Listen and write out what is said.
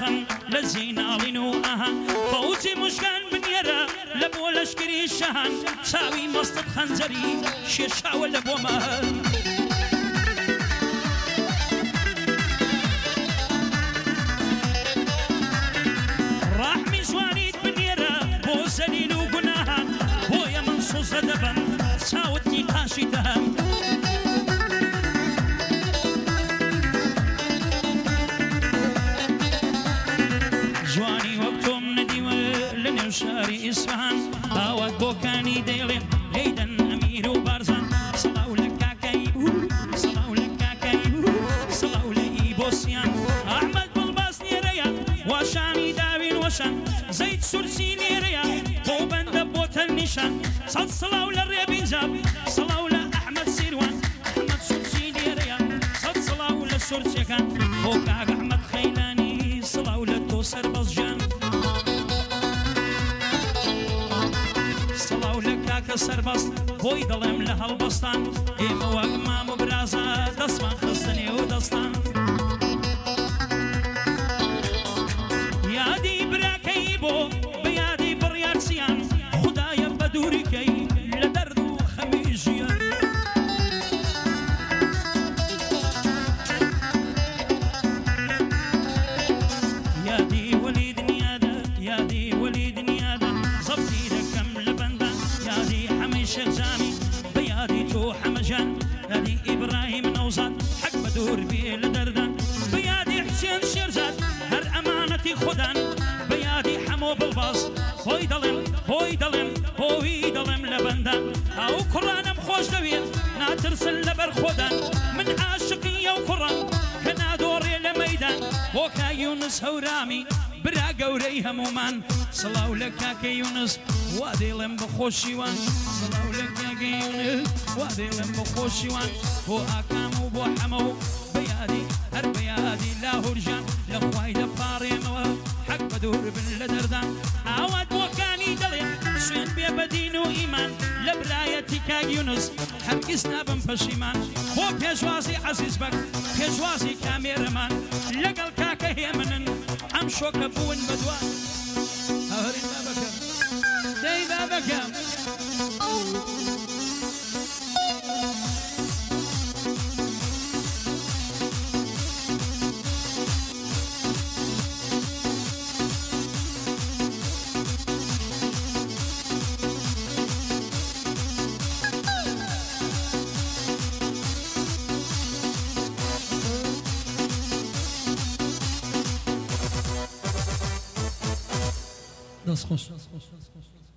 خن لزينالين وأها فوتي مشكان بنيرة لبو لشكري الشهن ساوي مصطد خنزري شيشا ولبو مهن راح مزوانيد بنيرة بو زليل وقناها بو يا منصوص دبن ساوتني قاشي دهم جواني وقتهم نديوة لنوشاري إسفهان باوات بوكاني ديلين ليدن أمير وبارزان صلاو لك كايبو صلاو لك كايبو صلاو لي بوسيان أحمد بالباس نيريا وشاني داوين وشان زيد سرسي نيريا بو بند بوت النشان صلاو للريبين جاب صلاو لأحمد سيروان أحمد سرسي نيريا صلاو للسرسي كان بوكاق أحمد خيلاني صلاو للتوسر بزجان صلاو لكاك سربست بوي دلم لهالبستان إيما وقمام وبرازا دسمان خستني ودستان يادي براكي بو بيادي بريارسيان خدايا بدوري كي لدردو خميجيان يادي وليد نيادة يادي وليد نيادة زبطي ركم لبندا يادي حمي شيخ جامي بيادي تو حمجان يادي إبراهيم نوزاد حق بدور بيه لدردان بيادي حسين شيرزاد هر أمانتي خدان بيادي حمو بالباص هوي دلم هوي دلم هوي دلم لبندان أو قرآنم خوش دوين ناترسل لبر خدان من عاشقية وقرآن كنا دوري لميدان وكا يونس هورامي برا قوري همومان صلاو لك كي يونس وادي لم بخوشيوان صلاو لك كي يونس وادي لم بخوشيوان بو أكام وبو حمو بيادي هر بيادي لا هرجان لخواي دفاري مواب حق بدور بن لدردان عواد بوكاني دلين سوين بي بدين وإيمان لبرايتي كاق يونس هرقسنا بنفشيمان بو بيجوازي عزيز بك بيجوازي كاميرمان لقل كاكا هيمنن عم شوك بوين بدوان هورين بابكم دي بابكم دست خوش